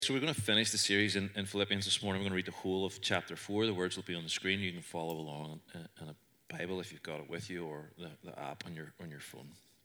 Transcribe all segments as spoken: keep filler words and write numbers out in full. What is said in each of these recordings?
So we're going to finish the series in, in Philippians this morning. We're going to read the whole of chapter four. The words will be on the screen. You can follow along in, in a Bible if you've got it with you, or the, the app on your on your phone.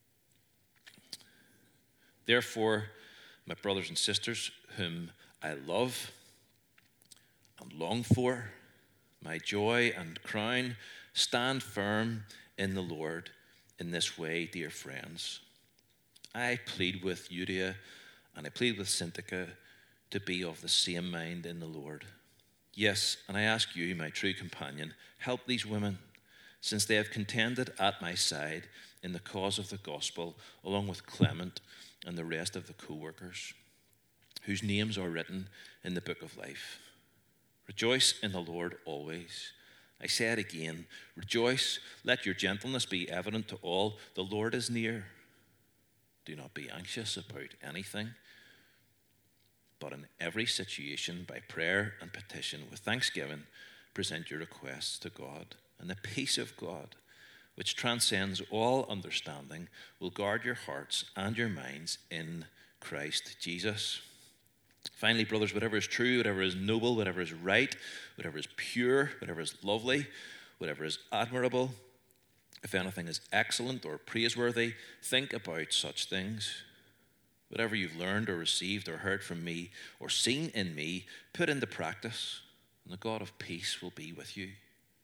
Therefore, my brothers and sisters, whom I love and long for, my joy and crown, stand firm in the Lord in this way, dear friends. I plead with Euodia and I plead with Syntyche to be of the same mind in the Lord. Yes, and I ask you, my true companion, help these women, since they have contended at my side in the cause of the gospel, along with Clement and the rest of the co-workers, whose names are written in the book of life. Rejoice in the Lord always. I say it again, rejoice. Let your gentleness be evident to all. The Lord is near. Do not be anxious about anything, but in every situation, by prayer and petition, with thanksgiving, present your requests to God. And the peace of God, which transcends all understanding, will guard your hearts and your minds in Christ Jesus. Finally, brothers, whatever is true, whatever is noble, whatever is right, whatever is pure, whatever is lovely, whatever is admirable, if anything is excellent or praiseworthy, think about such things. Whatever you've learned or received or heard from me or seen in me, put into practice, and the God of peace will be with you.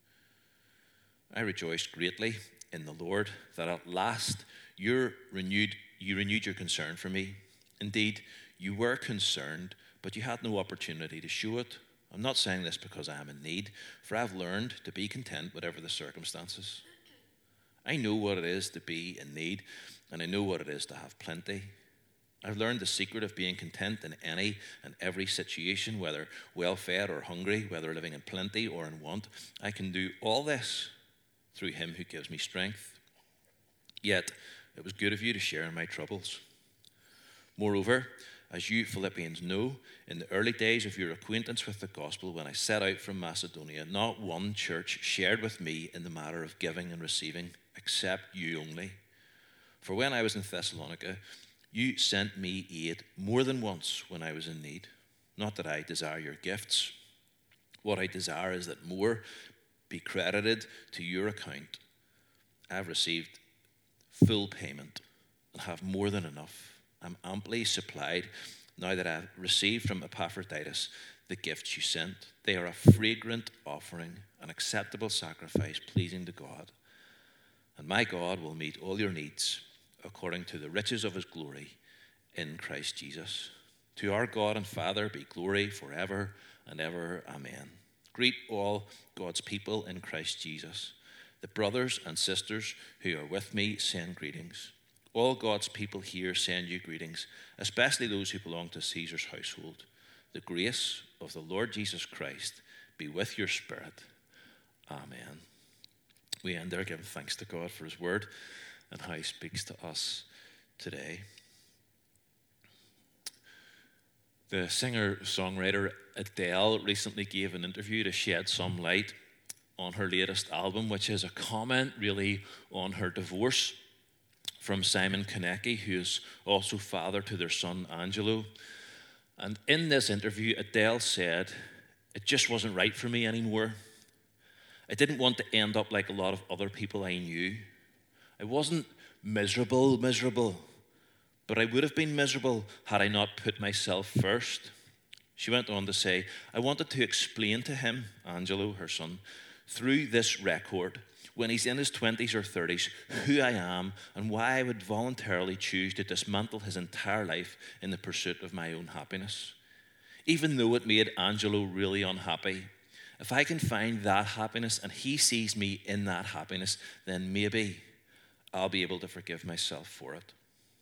I rejoiced greatly in the Lord that at last you're renewed, you renewed your concern for me. Indeed, you were concerned, but you had no opportunity to show it. I'm not saying this because I am in need, for I've learned to be content whatever the circumstances. I know what it is to be in need, and I know what it is to have plenty. I've learned the secret of being content in any and every situation, whether well-fed or hungry, whether living in plenty or in want. I can do all this through him who gives me strength. Yet, it was good of you to share in my troubles. Moreover, as you Philippians know, in the early days of your acquaintance with the gospel, when I set out from Macedonia, not one church shared with me in the matter of giving and receiving, except you only. For when I was in Thessalonica, you sent me aid more than once when I was in need. Not that I desire your gifts. What I desire is that more be credited to your account. I have received full payment and have more than enough. I'm amply supplied now that I have received from Epaphroditus the gifts you sent. They are a fragrant offering, an acceptable sacrifice pleasing to God. And my God will meet all your needs according to the riches of his glory in Christ Jesus. To our God and Father be glory forever and ever. Amen. Greet all God's people in Christ Jesus. The brothers and sisters who are with me send greetings. All God's people here send you greetings, especially those who belong to Caesar's household. The grace of the Lord Jesus Christ be with your spirit. Amen. We end there giving thanks to God for his word and how he speaks to us today. The singer-songwriter Adele recently gave an interview to shed some light on her latest album, which is a comment really on her divorce from Simon Konecki, who is also father to their son Angelo. And in this interview, Adele said, "It just wasn't right for me anymore. I didn't want to end up like a lot of other people I knew. I wasn't miserable, miserable, but I would have been miserable had I not put myself first." She went on to say, "I wanted to explain to him," Angelo, her son, "through this record, when he's in his twenties or thirties, who I am and why I would voluntarily choose to dismantle his entire life in the pursuit of my own happiness. Even though it made Angelo really unhappy, if I can find that happiness and he sees me in that happiness, then maybe I'll be able to forgive myself for it."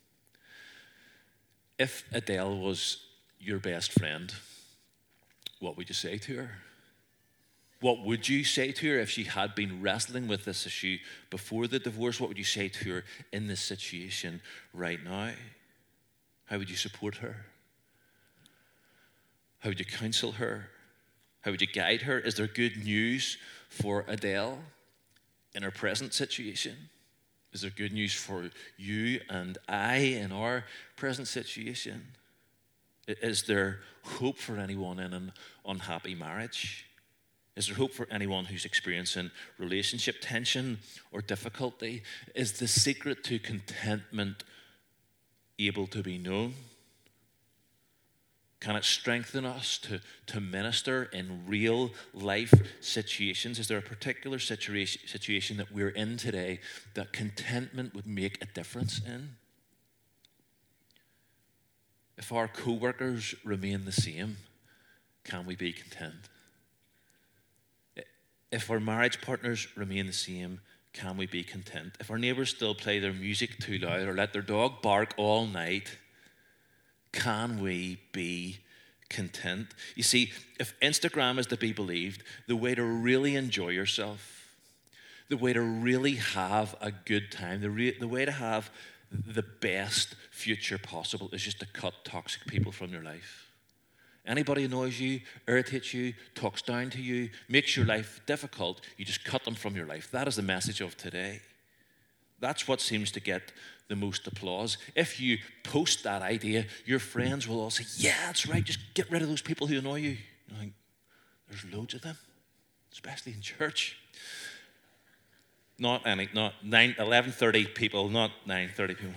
If Adele was your best friend, what would you say to her? What would you say to her if she had been wrestling with this issue before the divorce? What would you say to her in this situation right now? How would you support her? How would you counsel her? How would you guide her? Is there good news for Adele in her present situation? Is there good news for you and I in our present situation? Is there hope for anyone in an unhappy marriage? Is there hope for anyone who's experiencing relationship tension or difficulty? Is the secret to contentment able to be known? Can it strengthen us to, to minister in real life situations? Is there a particular situation, situation that we're in today that contentment would make a difference in? If our co-workers remain the same, can we be content? If our marriage partners remain the same, can we be content? If our neighbours still play their music too loud or let their dog bark all night, can we be content? You see, if Instagram is to be believed, the way to really enjoy yourself, the way to really have a good time, the, re- the way to have the best future possible is just to cut toxic people from your life. Anybody annoys you, irritates you, talks down to you, makes your life difficult, you just cut them from your life. That is the message of today. That's what seems to get the most applause. If you post that idea, your friends will all say, yeah, that's right, just get rid of those people who annoy you. You're like, there's loads of them, especially in church. Not any, not nine, eleven thirty people, not nine thirty people.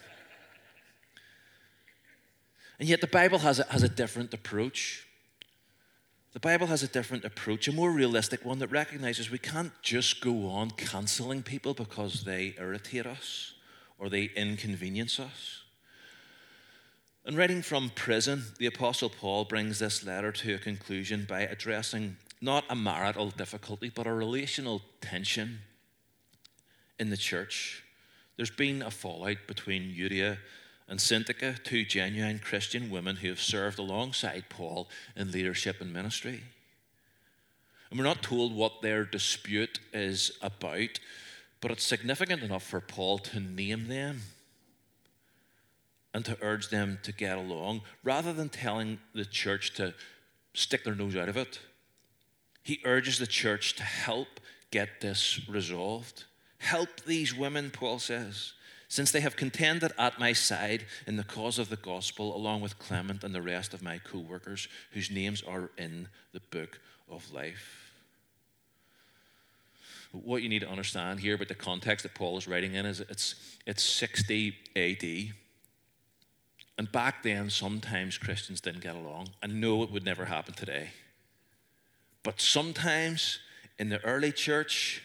And yet the Bible has a, has a different approach. The Bible has a different approach, a more realistic one that recognizes we can't just go on canceling people because they irritate us or they inconvenience us. And writing from prison, the Apostle Paul brings this letter to a conclusion by addressing not a marital difficulty, but a relational tension in the church. There's been a fallout between Euodia and Syntyche, two genuine Christian women who have served alongside Paul in leadership and ministry. And we're not told what their dispute is about, but it's significant enough for Paul to name them and to urge them to get along, rather than telling the church to stick their nose out of it. He urges the church to help get this resolved. Help these women, Paul says, since they have contended at my side in the cause of the gospel, along with Clement and the rest of my co-workers, whose names are in the book of life. What you need to understand here about the context that Paul is writing in is it's, it's sixty A D. And back then, sometimes Christians didn't get along. I know it would never happen today. But sometimes in the early church,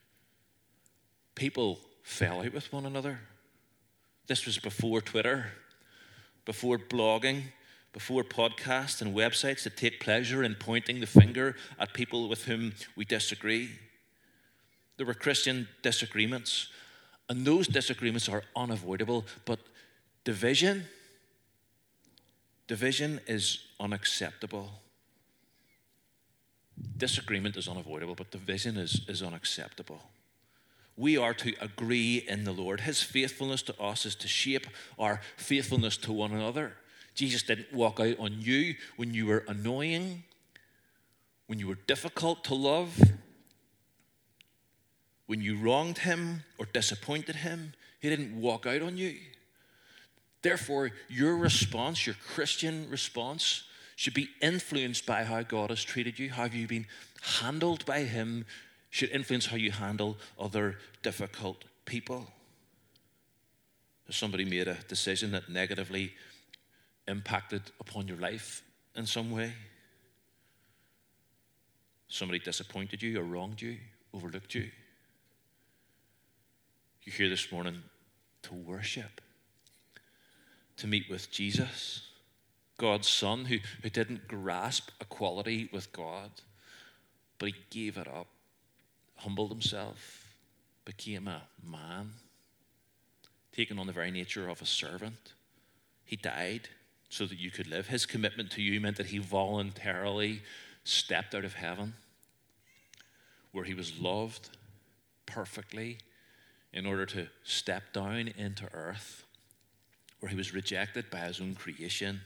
people fell out with one another. This was before Twitter, before blogging, before podcasts and websites that take pleasure in pointing the finger at people with whom we disagree. There were Christian disagreements, and those disagreements are unavoidable, but division, division is unacceptable. Disagreement is unavoidable, but division is, is unacceptable. We are to agree in the Lord. His faithfulness to us is to shape our faithfulness to one another. Jesus didn't walk out on you when you were annoying, when you were difficult to love, when you wronged him or disappointed him. He didn't walk out on you. Therefore, your response, your Christian response, should be influenced by how God has treated you. How have you been handled by him? Should influence how you handle other difficult people. Has somebody made a decision that negatively impacted upon your life in some way? Somebody disappointed you or wronged you, overlooked you? You're here this morning to worship, to meet with Jesus, God's Son, who, who didn't grasp equality with God, but he gave it up. Humbled himself, became a man, taking on the very nature of a servant. He died so that you could live. His commitment to you meant that he voluntarily stepped out of heaven, where he was loved perfectly, in order to step down into earth, where he was rejected by his own creation,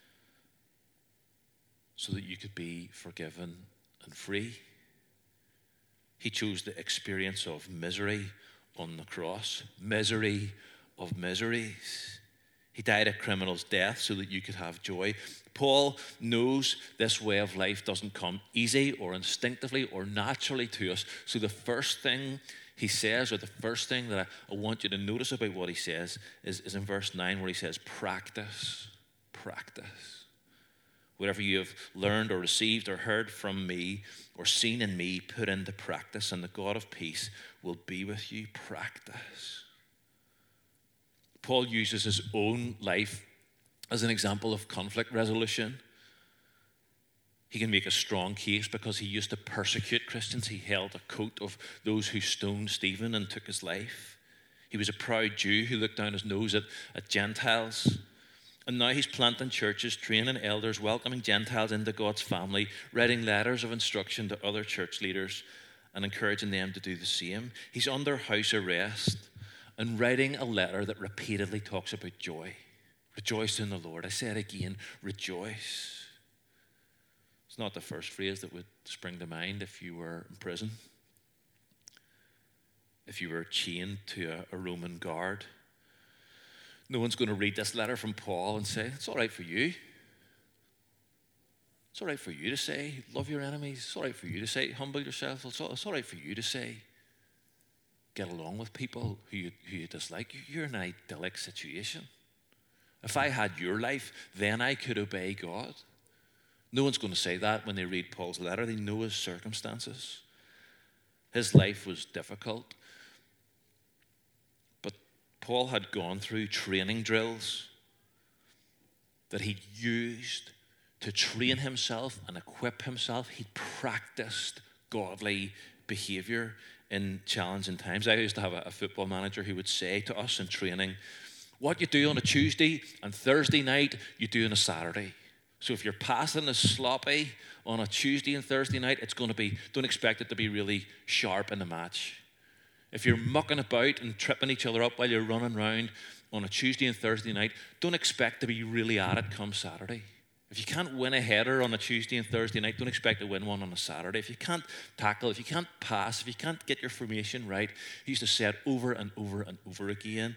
so that you could be forgiven and free. He chose the experience of misery on the cross, misery of miseries. He died a criminal's death so that you could have joy. Paul knows this way of life doesn't come easy or instinctively or naturally to us. So the first thing he says, or the first thing that I, I want you to notice about what he says, is, is in verse nine, where he says, practice, practice. Whatever you have learned or received or heard from me or seen in me, put into practice, and the God of peace will be with you. Practice. Paul uses his own life as an example of conflict resolution. He can make a strong case because he used to persecute Christians. He held a coat of those who stoned Stephen and took his life. He was a proud Jew who looked down his nose at, at Gentiles. And now he's planting churches, training elders, welcoming Gentiles into God's family, writing letters of instruction to other church leaders and encouraging them to do the same. He's under house arrest and writing a letter that repeatedly talks about joy. Rejoice in the Lord. I say it again, rejoice. It's not the first phrase that would spring to mind if you were in prison, if you were chained to a, a Roman guard. No one's going to read this letter from Paul and say, it's all right for you. It's all right for you to say, love your enemies. It's all right for you to say, humble yourself. It's all, it's all right for you to say, get along with people who you, who you dislike. You're in an idyllic situation. If I had your life, then I could obey God. No one's going to say that when they read Paul's letter. They know his circumstances. His life was difficult. But Paul had gone through training drills that he'd used to train himself and equip himself. He'd practiced godly behavior in challenging times. I used to have a, a football manager who would say to us in training, what you do on a Tuesday and Thursday night, you do on a Saturday. So if your passing is sloppy on a Tuesday and Thursday night, it's going to be, don't expect it to be really sharp in the match. If you're mucking about and tripping each other up while you're running around on a Tuesday and Thursday night, don't expect to be really at it come Saturday. If you can't win a header on a Tuesday and Thursday night, don't expect to win one on a Saturday. If you can't tackle, if you can't pass, if you can't get your formation right, he used to say it over and over and over again.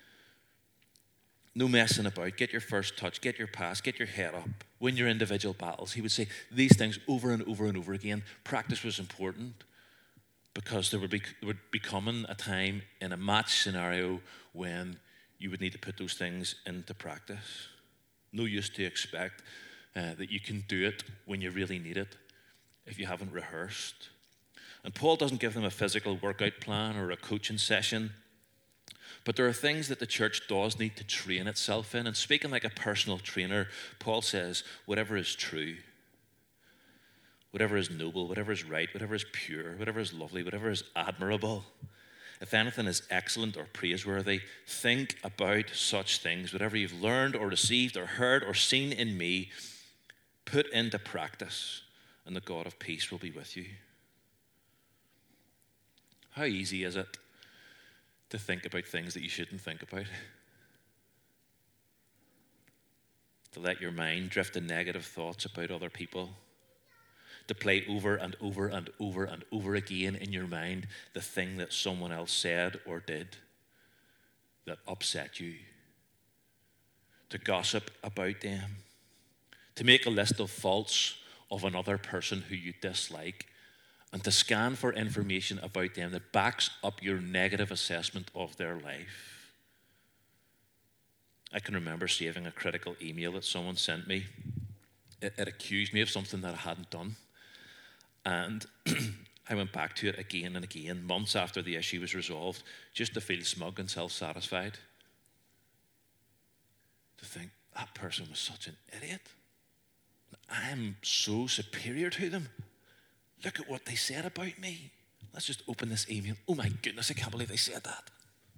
No messing about. Get your first touch. Get your pass. Get your head up. Win your individual battles. He would say these things over and over and over again. Practice was important because there would be there would be coming a time in a match scenario when you would need to put those things into practice. No use to expect uh, that you can do it when you really need it if you haven't rehearsed. And Paul doesn't give them a physical workout plan or a coaching session. But there are things that the church does need to train itself in. And speaking like a personal trainer, Paul says, whatever is true, whatever is noble, whatever is right, whatever is pure, whatever is lovely, whatever is admirable, if anything is excellent or praiseworthy, think about such things. Whatever you've learned or received or heard or seen in me, put into practice, and the God of peace will be with you. How easy is it to think about things that you shouldn't think about? To let your mind drift to negative thoughts about other people? To play over and over and over and over again in your mind the thing that someone else said or did that upset you? To gossip about them? To make a list of faults of another person who you dislike? And to scan for information about them that backs up your negative assessment of their life. I can remember saving a critical email that someone sent me. It, it accused me of something that I hadn't done. And I went back to it again and again, months after the issue was resolved, just to feel smug and self-satisfied. To think, that person was such an idiot. I am so superior to them. Look at what they said about me. Let's just open this email. Oh my goodness, I can't believe they said that.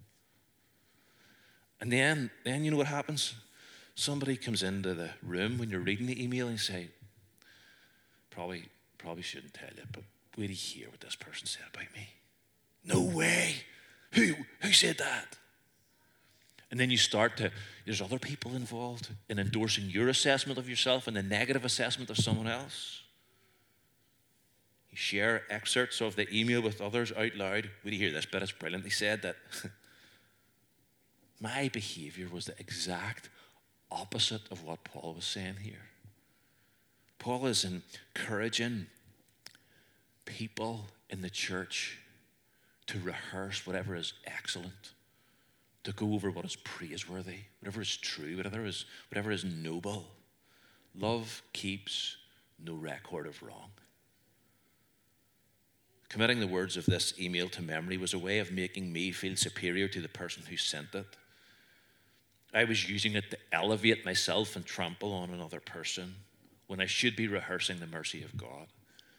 And then, then you know what happens? Somebody comes into the room when you're reading the email and you say, probably, probably shouldn't tell you, but wait to hear what this person said about me. No way. Who, who said that? And then you start to, there's other people involved in endorsing your assessment of yourself and the negative assessment of someone else. You share excerpts of the email with others out loud. Would you hear this bit? It's brilliant. He said that my behavior was the exact opposite of what Paul was saying here. Paul is encouraging people in the church to rehearse whatever is excellent, to go over what is praiseworthy, whatever is true, whatever is, whatever is noble. Love keeps no record of wrong. Committing the words of this email to memory was a way of making me feel superior to the person who sent it. I was using it to elevate myself and trample on another person when I should be rehearsing the mercy of God.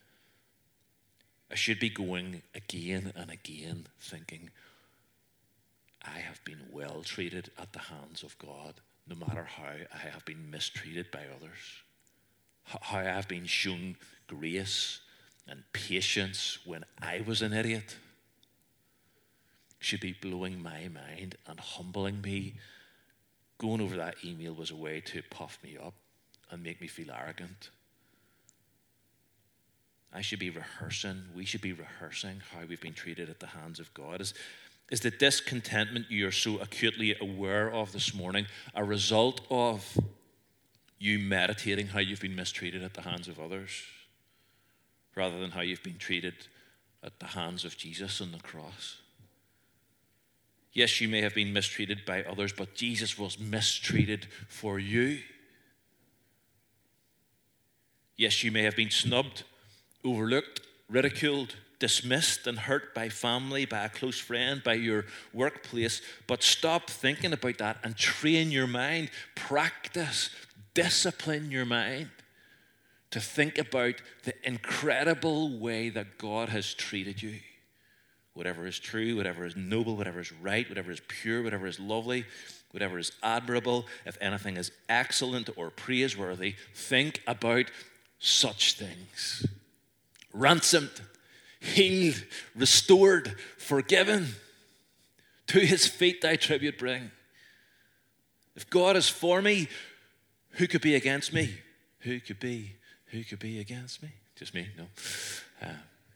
I should be going again and again thinking, I have been well treated at the hands of God, no matter how I have been mistreated by others, how I have been shown grace and patience when I was an idiot. Should be blowing my mind and humbling me. Going over that email was a way to puff me up and make me feel arrogant. I should be rehearsing, we should be rehearsing how we've been treated at the hands of God. Is, is the discontentment you are so acutely aware of this morning a result of you meditating how you've been mistreated at the hands of others, rather than how you've been treated at the hands of Jesus on the cross? Yes, you may have been mistreated by others, but Jesus was mistreated for you. Yes, you may have been snubbed, overlooked, ridiculed, dismissed, and hurt by family, by a close friend, by your workplace, but stop thinking about that and train your mind, practice, discipline your mind to think about the incredible way that God has treated you. Whatever is true, whatever is noble, whatever is right, whatever is pure, whatever is lovely, whatever is admirable, if anything is excellent or praiseworthy, think about such things. Ransomed, healed, restored, forgiven. To his feet thy tribute bring. If God is for me, who could be against me? Who could be? Who could be against me? Just me? No. Uh,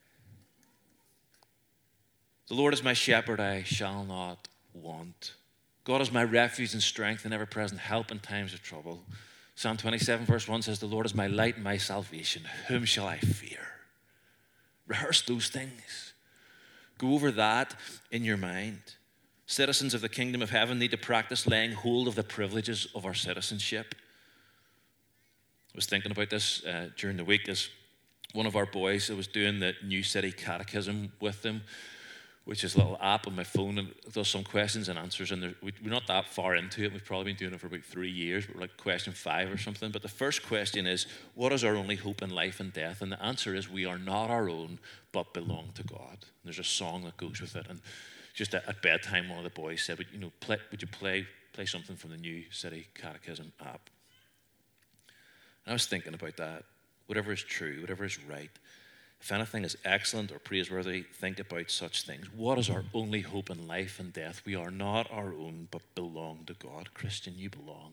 the Lord is my shepherd, I shall not want. God is my refuge and strength and ever-present help in times of trouble. Psalm twenty-seven verse one says, the Lord is my light and my salvation. Whom shall I fear? Rehearse those things. Go over that in your mind. Citizens of the kingdom of heaven need to practice laying hold of the privileges of our citizenship. I was thinking about this uh, during the week as one of our boys, I was doing the New City Catechism with them, which is a little app on my phone, and it does some questions and answers, and there, we, we're not that far into it. We've probably been doing it for about three years, but we're like question five or something. But the first question is, what is our only hope in life and death? And the answer is, we are not our own, but belong to God. And there's a song that goes with it, and just at, at bedtime, one of the boys said, would, you know, play, would you play, play something from the New City Catechism app? And I was thinking about that. Whatever is true, whatever is right, if anything is excellent or praiseworthy, think about such things. What is our only hope in life and death? We are not our own, but belong to God. Christian, you belong.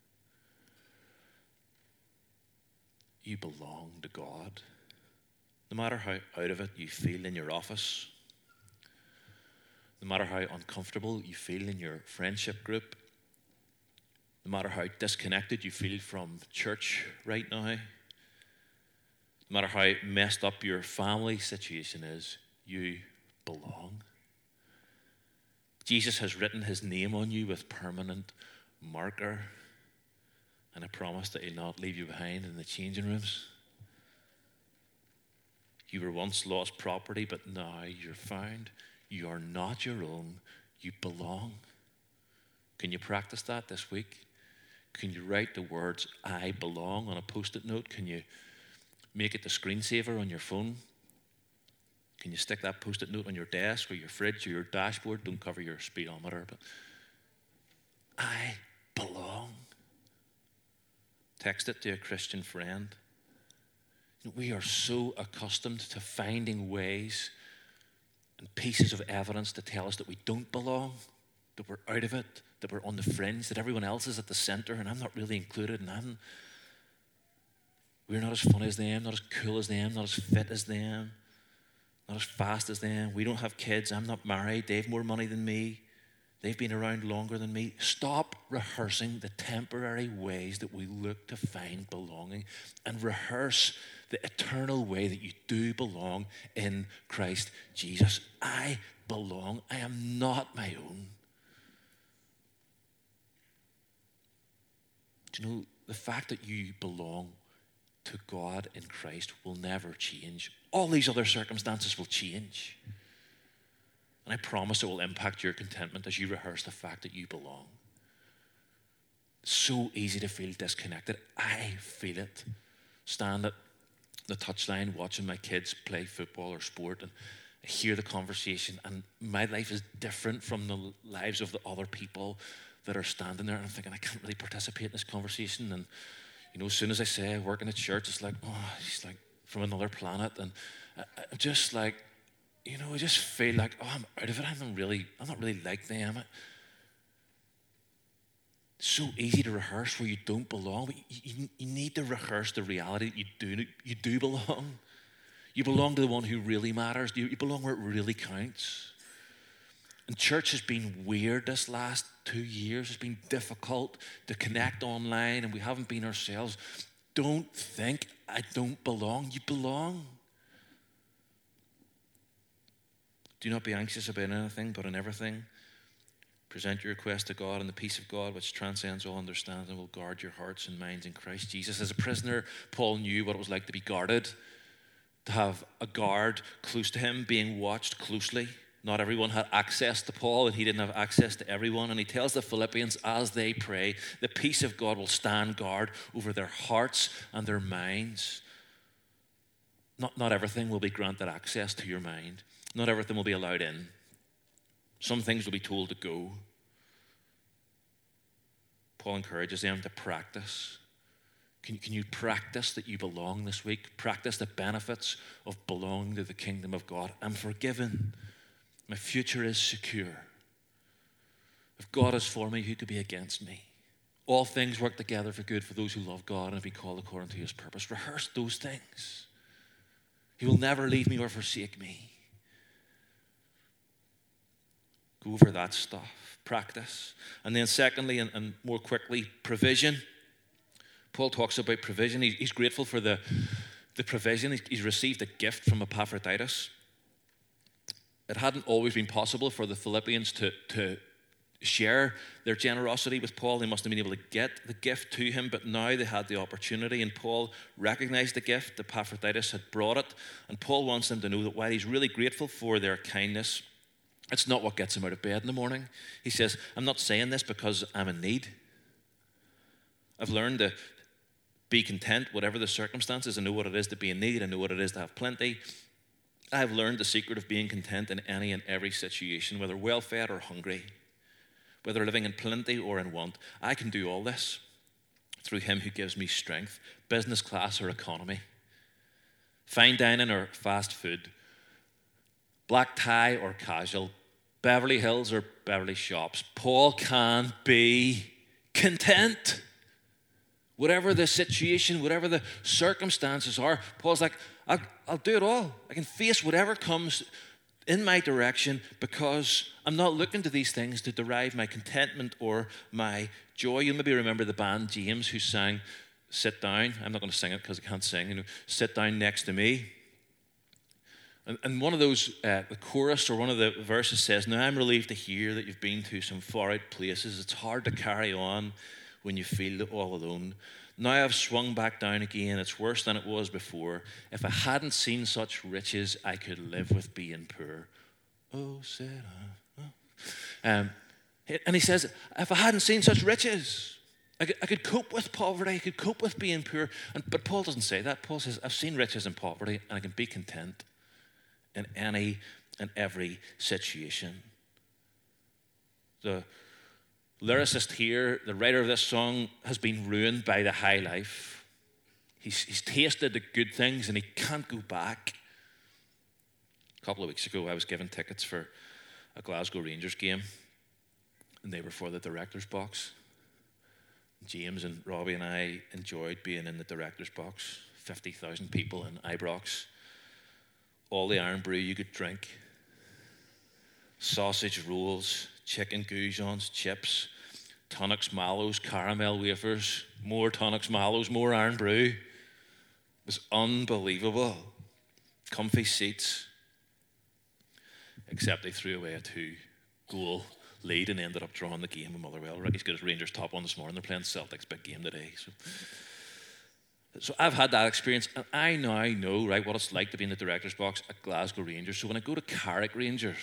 You belong to God. No matter how out of it you feel in your office, no matter how uncomfortable you feel in your friendship group, no matter how disconnected you feel from church right now, no matter how messed up your family situation is, you belong. Jesus has written his name on you with permanent marker, and I promise that he'll not leave you behind in the changing rooms. You were once lost property, but now you're found. You are not your own. You belong. Can you practice that this week? Can you write the words, I belong, on a post-it note? Can you make it the screensaver on your phone? Can you stick that post-it note on your desk or your fridge or your dashboard? Don't cover your speedometer, but I belong. Text it to a Christian friend. We are so accustomed to finding ways and pieces of evidence to tell us that we don't belong, that we're out of it, that we're on the fringe, that everyone else is at the center and I'm not really included, and I'm We're not as funny as them, not as cool as them, not as fit as them, not as fast as them. We don't have kids. I'm not married. They have more money than me. They've been around longer than me. Stop rehearsing the temporary ways that we look to find belonging and rehearse the eternal way that you do belong in Christ Jesus. I belong. I am not my own. Do you know, the fact that you belong to God in Christ will never change. All these other circumstances will change. And I promise it will impact your contentment as you rehearse the fact that you belong. It's so easy to feel disconnected. I feel it. Stand at the touchline watching my kids play football or sport, and I hear the conversation, and my life is different from the lives of the other people that are standing there, and I'm thinking, I can't really participate in this conversation. And you know, as soon as I say I work in a church, it's like, oh, he's like from another planet. And I, I'm just like, you know, I just feel like, oh, I'm out of it. I'm not really, I'm not really like them. It's so easy to rehearse where you don't belong, but you, you, you need to rehearse the reality that you do, you do belong. You belong to the one who really matters. You, you belong where it really counts. And church has been weird this last two years. It's been difficult to connect online, and we haven't been ourselves. Don't think I don't belong. You belong. Do not be anxious about anything, but in everything, present your request to God, and the peace of God, which transcends all understanding, will guard your hearts and minds in Christ Jesus. As a prisoner, Paul knew what it was like to be guarded, to have a guard close to him, being watched closely. Not everyone had access to Paul, and he didn't have access to everyone. And he tells the Philippians, as they pray, the peace of God will stand guard over their hearts and their minds. Not, not everything will be granted access to your mind. Not everything will be allowed in. Some things will be told to go. Paul encourages them to practice. Can, can you practice that you belong this week? Practice the benefits of belonging to the kingdom of God. I'm forgiven. My future is secure. If God is for me, who could be against me? All things work together for good for those who love God and have been called according to his purpose. Rehearse those things. He will never leave me or forsake me. Go over that stuff. Practice. And then secondly, and, and more quickly, provision. Paul talks about provision. He, he's grateful for the, the provision. He's, he's received a gift from Epaphroditus. It hadn't always been possible for the Philippians to, to share their generosity with Paul. They must have been able to get the gift to him, but now they had the opportunity, and Paul recognized the gift. Epaphroditus had brought it, and Paul wants them to know that while he's really grateful for their kindness, it's not what gets him out of bed in the morning. He says, I'm not saying this because I'm in need. I've learned to be content, whatever the circumstances. I know what it is to be in need. I know what it is to have plenty. I've learned the secret of being content in any and every situation, whether well-fed or hungry, whether living in plenty or in want. I can do all this through him who gives me strength, business class or economy, fine dining or fast food, black tie or casual, Beverly Hills or Beverly Shops. Paul can be content. Whatever the situation, whatever the circumstances are, Paul's like, I'll, I'll do it all. I can face whatever comes in my direction because I'm not looking to these things to derive my contentment or my joy. You maybe remember the band James who sang Sit Down. I'm not going to sing it because I can't sing. You know, Sit Down Next to Me. And, and one of those, uh, the chorus or one of the verses says, now I'm relieved to hear that you've been to some far out places. It's hard to carry on when you feel all alone. Now I've swung back down again. It's worse than it was before. If I hadn't seen such riches, I could live with being poor. Oh, said I. Oh. Um, and he says, if I hadn't seen such riches, I could, I could cope with poverty. I could cope with being poor. And, but Paul doesn't say that. Paul says, I've seen riches and poverty, and I can be content in any and every situation. The lyricist here, the writer of this song, has been ruined by the high life. He's, he's tasted the good things and he can't go back. A couple of weeks ago, I was given tickets for a Glasgow Rangers game, and they were for the director's box. James and Robbie and I enjoyed being in the director's box. fifty thousand people in Ibrox. All the iron brew you could drink. Sausage rolls, chicken goujons, chips, tonics, mallows, caramel wafers, more tonics, mallows, more Iron Brew. It was unbelievable. Comfy seats. Except they threw away a two-goal lead and ended up drawing the game with Motherwell. Ricky's got his Rangers top on this morning. They're playing Celtics big game today. So. So I've had that experience, and I now know, right, what it's like to be in the director's box at Glasgow Rangers. So when I go to Carrick Rangers,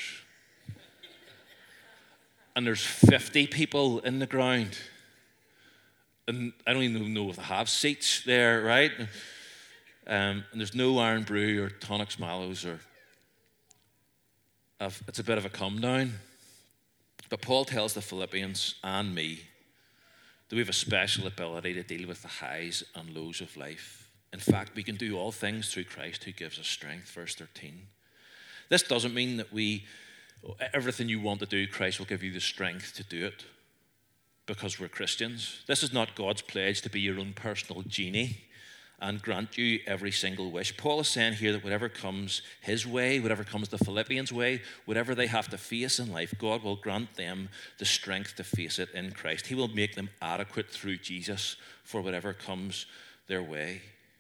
and there's fifty people in the ground, and I don't even know if they have seats there, right? Um, and there's no Iron Brew or tonics, mallows, or I've, it's a bit of a come down. But Paul tells the Philippians and me that we have a special ability to deal with the highs and lows of life. In fact, we can do all things through Christ who gives us strength, verse thirteen. This doesn't mean that we, everything you want to do, Christ will give you the strength to do it because we're Christians. This is not God's pledge to be your own personal genie and grant you every single wish. Paul is saying here that whatever comes his way, whatever comes the Philippians' way, whatever they have to face in life, God will grant them the strength to face it in Christ. He will make them adequate through Jesus for whatever comes their way.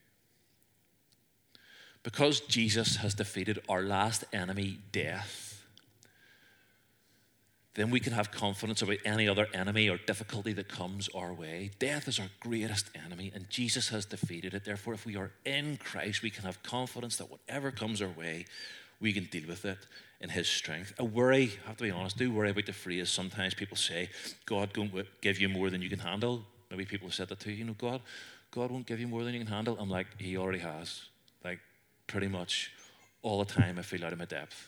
Because Jesus has defeated our last enemy, death, then we can have confidence about any other enemy or difficulty that comes our way. Death is our greatest enemy, and Jesus has defeated it. Therefore, if we are in Christ, we can have confidence that whatever comes our way, we can deal with it in his strength. I worry, I have to be honest, I do worry about the phrase sometimes people say, God won't give you more than you can handle. Maybe people have said that too. You know, God, God won't give you more than you can handle. I'm like, he already has. Like, pretty much all the time I feel out of my depth.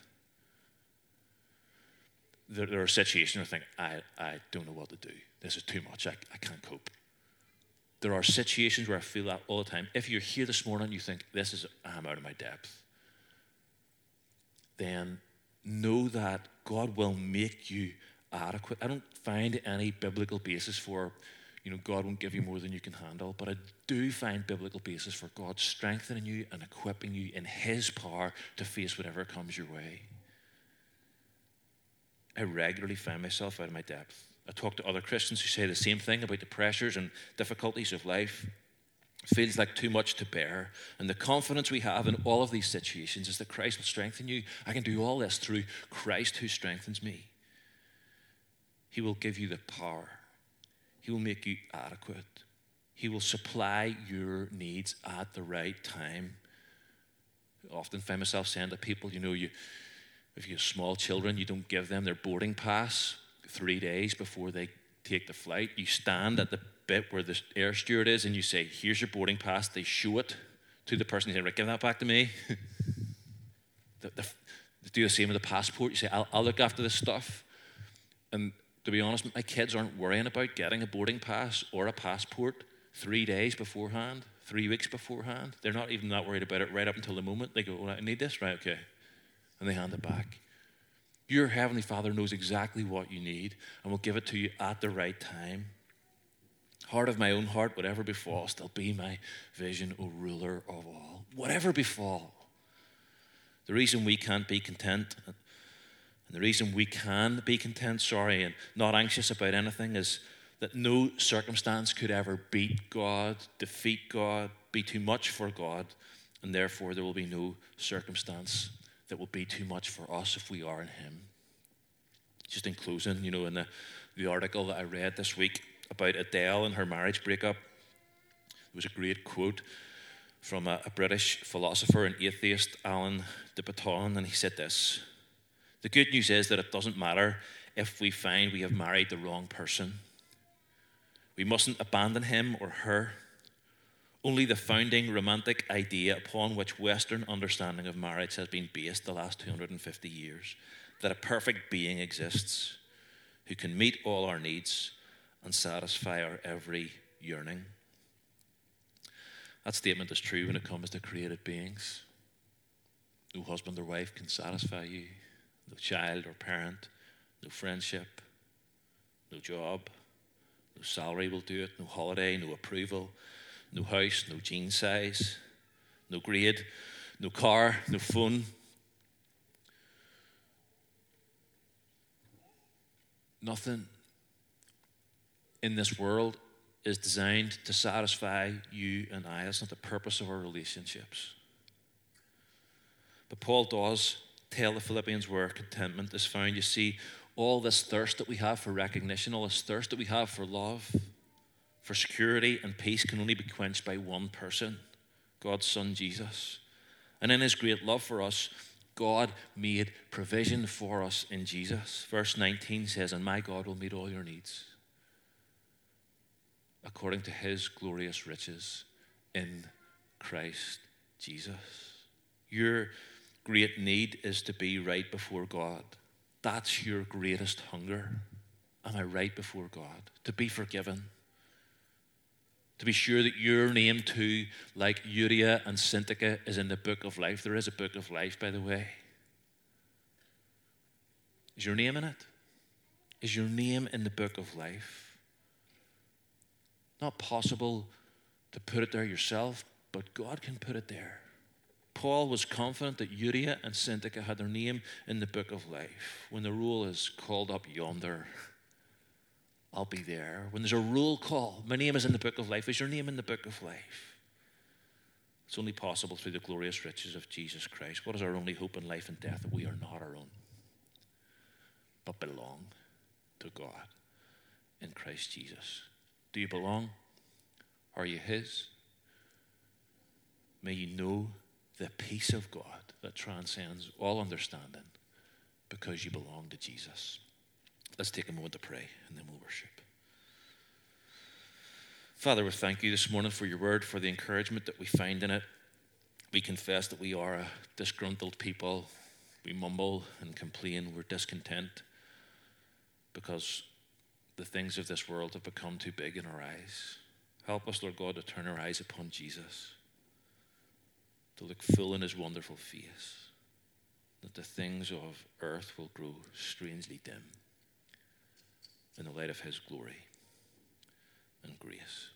There, there are situations where I think, I, I don't know what to do. This is too much. I, I can't cope. There are situations where I feel that all the time. If you're here this morning and you think, this is, I'm out of my depth, then know that God will make you adequate. I don't find any biblical basis for, you know, God won't give you more than you can handle, but I do find biblical basis for God strengthening you and equipping you in his power to face whatever comes your way. I regularly find myself out of my depth. I talk to other Christians who say the same thing about the pressures and difficulties of life. It feels like too much to bear. And the confidence we have in all of these situations is that Christ will strengthen you. I can do all this through Christ who strengthens me. He will give you the power. He will make you adequate. He will supply your needs at the right time. I often find myself saying to people, you know, you if you have small children, you don't give them their boarding pass three days before they take the flight. You stand at the bit where the air steward is and you say, here's your boarding pass. They show it to the person. They say, right, give that back to me. the, the, they do the same with the passport. You say, I'll, I'll look after this stuff. And to be honest, my kids aren't worrying about getting a boarding pass or a passport three days beforehand, three weeks beforehand. They're not even that worried about it right up until the moment. They go, well, I need this, right, okay. And they hand it back. Your Heavenly Father knows exactly what you need and will give it to you at the right time. Heart of my own heart, whatever befall, still be my vision, O ruler of all. Whatever befall. The reason we can't be content, and the reason we can be content, sorry, and not anxious about anything is that no circumstance could ever beat God, defeat God, be too much for God, and therefore there will be no circumstance that will be too much for us if we are in him. Just in closing, you know, in the, the article that I read this week about Adele and her marriage breakup, there was a great quote from a, a British philosopher and atheist, Alan de Botton, and he said this: the good news is that it doesn't matter if we find we have married the wrong person. We mustn't abandon him or her. Only the founding romantic idea upon which Western understanding of marriage has been based the last two hundred fifty years, that a perfect being exists who can meet all our needs and satisfy our every yearning. That statement is true when it comes to created beings. No husband or wife can satisfy you, no child or parent, no friendship, no job, no salary will do it, no holiday, no approval, no house, no jean size, no grade, no car, no phone. Nothing in this world is designed to satisfy you and I. That's not the purpose of our relationships. But Paul does tell the Philippians where contentment is found. You see, all this thirst that we have for recognition, all this thirst that we have for love, for security and peace can only be quenched by one person, God's Son, Jesus. And in his great love for us, God made provision for us in Jesus. Verse nineteen says, and my God will meet all your needs according to his glorious riches in Christ Jesus. Your great need is to be right before God. That's your greatest hunger. Am I right before God? To be forgiven. To be sure that your name too, like Euodia and Syntyche, is in the book of life. There is a book of life, by the way. Is your name in it? Is your name in the book of life? Not possible to put it there yourself, but God can put it there. Paul was confident that Euodia and Syntyche had their name in the book of life. When the roll is called up yonder, I'll be there. When there's a roll call, my name is in the book of life. Is your name in the book of life? It's only possible through the glorious riches of Jesus Christ. What is our only hope in life and death? That we are not our own, but belong to God in Christ Jesus. Do you belong? Are you his? May you know the peace of God that transcends all understanding because you belong to Jesus. Let's take a moment to pray and then we'll worship. Father, we thank you this morning for your word, for the encouragement that we find in it. We confess that we are a disgruntled people. We mumble and complain. We're discontent because the things of this world have become too big in our eyes. Help us, Lord God, to turn our eyes upon Jesus, to look full in his wonderful face, that the things of earth will grow strangely dim in the light of his glory and grace.